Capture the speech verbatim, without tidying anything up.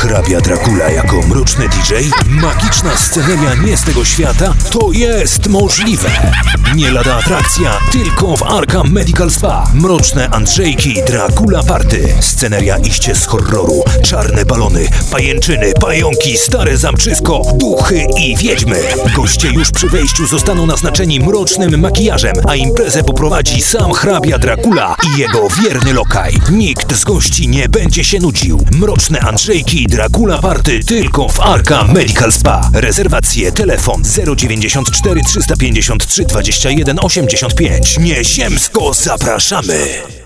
Hrabia Dracula jako mroczny D J? Magiczna sceneria nie z tego świata? To jest możliwe! Nie lada atrakcja, tylko w Arkham Medical Spa. Mroczne Andrzejki Dracula Party. Sceneria iście z horroru. Czarne balony, pajęczyny, pająki, stare zamczysko, duchy i wiedźmy. Goście już przy wejściu zostaną naznaczeni mrocznym makijażem, a imprezę poprowadzi sam hrabia Dracula i jego wierny lokaj. Nikt z gości nie będzie się nudził. Mroczne Andrzejki Dracula Party tylko w Arkham Medical Spa. Rezerwacje telefon zero dziewięćdziesiąt cztery trzysta pięćdziesiąt trzy dwadzieścia jeden osiemdziesiąt pięć. Nieziemsko zapraszamy!